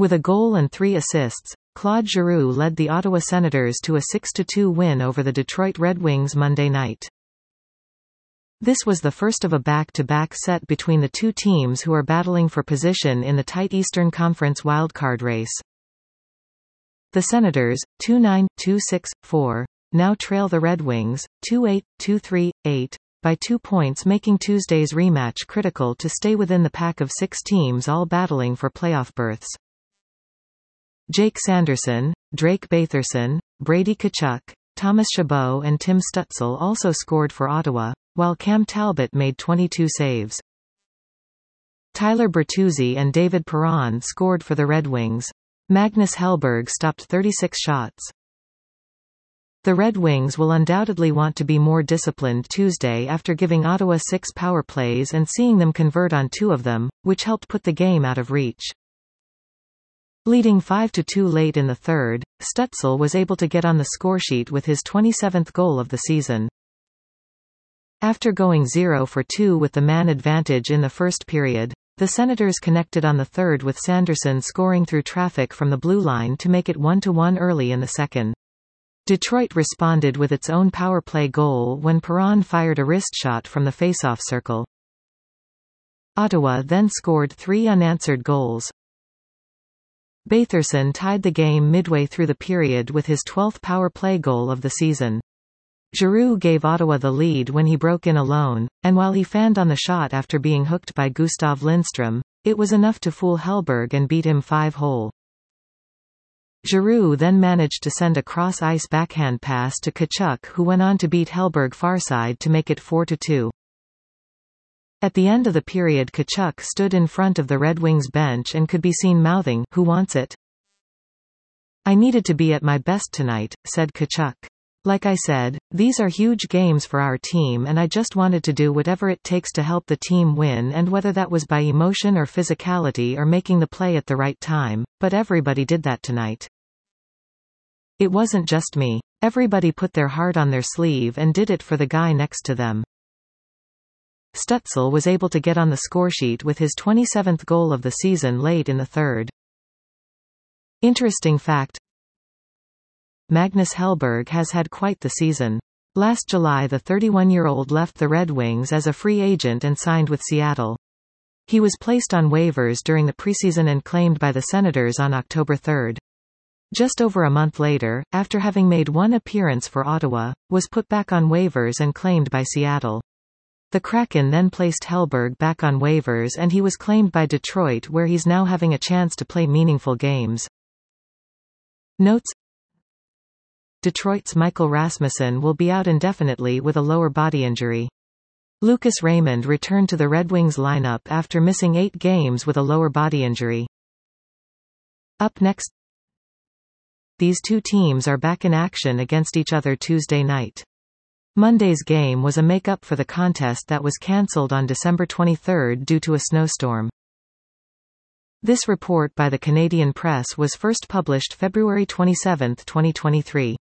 With a goal and 3 assists, Claude Giroux led the Ottawa Senators to a 6-2 win over the Detroit Red Wings Monday night. This was the first of a back-to-back set between the two teams who are battling for position in the tight Eastern Conference wildcard race. The Senators, 2-9, 2-6, 4, now trail the Red Wings, 2-8, 2-3, 8, by 2 points, making Tuesday's rematch critical to stay within the pack of 6 teams all battling for playoff berths. Jake Sanderson, Drake Batherson, Brady Tkachuk, Thomas Chabot and Tim Stützle also scored for Ottawa, while Cam Talbot made 22 saves. Tyler Bertuzzi and David Perron scored for the Red Wings. Magnus Hellberg stopped 36 shots. The Red Wings will undoubtedly want to be more disciplined Tuesday after giving Ottawa 6 power plays and seeing them convert on 2 of them, which helped put the game out of reach. Leading 5-2 late in the third, Stützle was able to get on the scoresheet with his 27th goal of the season. After going 0 for 2 with the man advantage in the first period, the Senators connected on the third with Sanderson scoring through traffic from the blue line to make it 1-1 early in the second. Detroit responded with its own power play goal when Perron fired a wrist shot from the faceoff circle. Ottawa then scored 3 unanswered goals. Batherson tied the game midway through the period with his 12th power play goal of the season. Giroux gave Ottawa the lead when he broke in alone, and while he fanned on the shot after being hooked by Gustav Lindstrom, it was enough to fool Hellberg and beat him 5-hole. Giroux then managed to send a cross-ice backhand pass to Tkachuk, who went on to beat Hellberg farside to make it 4-2. At the end of the period, Tkachuk stood in front of the Red Wings bench and could be seen mouthing, "Who wants it?" "I needed to be at my best tonight," said Tkachuk. "Like I said, these are huge games for our team and I just wanted to do whatever it takes to help the team win, and whether that was by emotion or physicality or making the play at the right time, but everybody did that tonight. It wasn't just me. Everybody put their heart on their sleeve and did it for the guy next to them." Stützle was able to get on the scoresheet with his 27th goal of the season late in the third. Interesting fact: Magnus Hellberg has had quite the season. Last July the 31-year-old left the Red Wings as a free agent and signed with Seattle. He was placed on waivers during the preseason and claimed by the Senators on October 3. Just over a month later, after having made 1 appearance for Ottawa, was put back on waivers and claimed by Seattle. The Kraken then placed Hellberg back on waivers and he was claimed by Detroit, where he's now having a chance to play meaningful games. Notes: Detroit's Michael Rasmussen will be out indefinitely with a lower body injury. Lucas Raymond returned to the Red Wings lineup after missing 8 games with a lower body injury. Up next, these two teams are back in action against each other Tuesday night. Monday's game was a make-up for the contest that was cancelled on December 23 due to a snowstorm. This report by the Canadian Press was first published February 27, 2023.